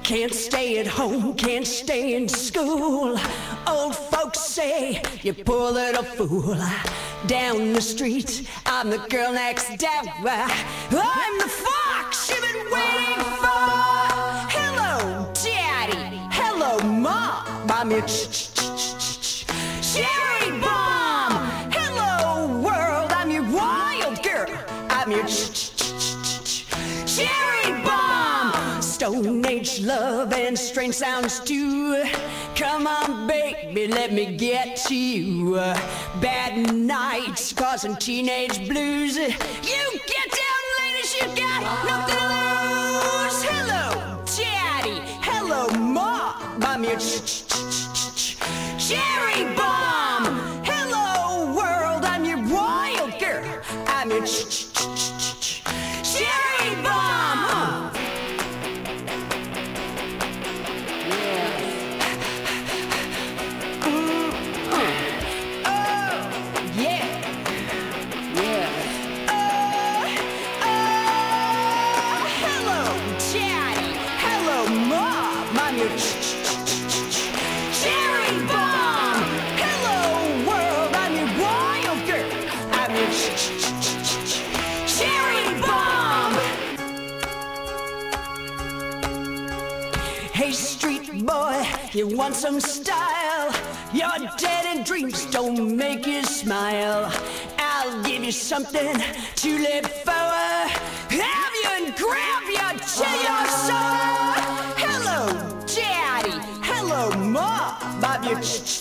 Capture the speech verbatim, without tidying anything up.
Can't stay at home, can't stay in school. Old folks say, you poor little fool. Down the street, I'm the girl next door. I'm the fox you've been waiting for. Hello, Daddy. Hello, Mom. I'm your cherry bomb. Hello, world. I'm your wild girl. I'm your cherry bomb. Stone Age love and strange sounds too. Come on, baby, let me get to you. Bad nights causing teenage blues. You get down, ladies, you got nothing to lose. Hello, Daddy. Hello, Mom. I'm your cherry bomb. Hello, world. I'm your wild girl. I'm your cherry bomb. I'm your cherry bomb. Hello, world. I'm your wild girl. I'm your cherry bomb. Hey, street boy, you want some style? Your dead end dreams don't make you smile. I'll give you something to live for. Have you and grab you till you're sore. Hello, Daddy. Hello, Mom. I'm your